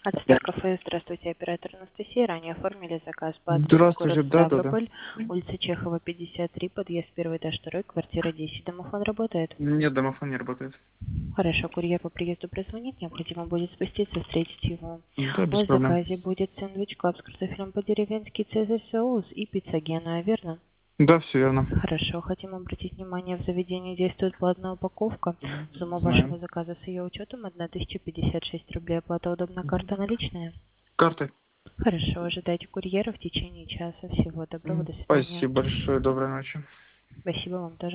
Ацтек кафе, здравствуйте, оператор Анастасия. Ранее оформили заказ по адресу город Здравствуйте, да. Ставрополь, улица Чехова, 53, подъезд 1, этаж 2, квартира 10. Домофон работает? Нет, домофон не работает. Хорошо, курьер по приезду прозвонит, необходимо будет спуститься, встретить его. Да, У без вас в проблем. заказе будет сэндвич клаб с картофелем по-деревенски, цезарь соус и пицца Гена, верно? Да, все верно. Хорошо, хотим обратить внимание, в заведении действует платная упаковка. Сумма вашего Знаем. заказа с ее учетом 1056 рублей. Оплата удобна, карта наличная? Карты. Хорошо, ожидайте курьера в течение часа. Всего доброго, до свидания. Спасибо большое, доброй ночи. Спасибо вам тоже.